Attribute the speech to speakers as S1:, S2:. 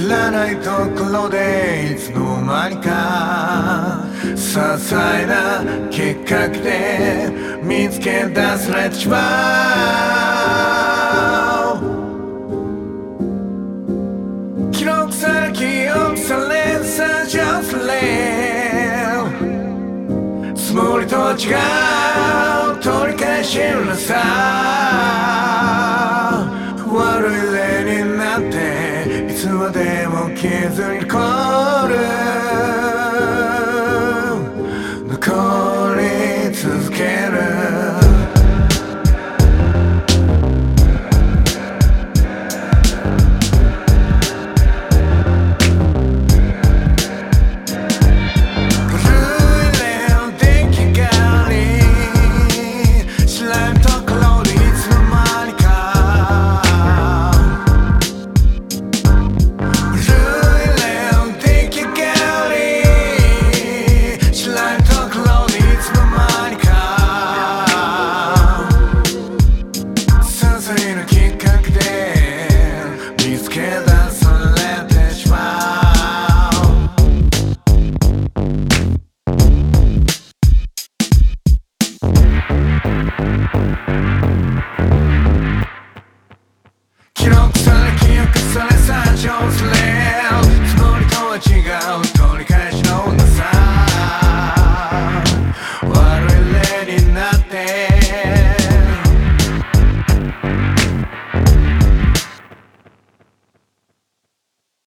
S1: 知らないところでいつの間にか些細なきっかけで見つけ出されてしまう。記録され記憶されさじゃされつもりとは違う取り返しるなさ。悪い例になっていつまでも傷に残り続ける。記録され記憶されさ上手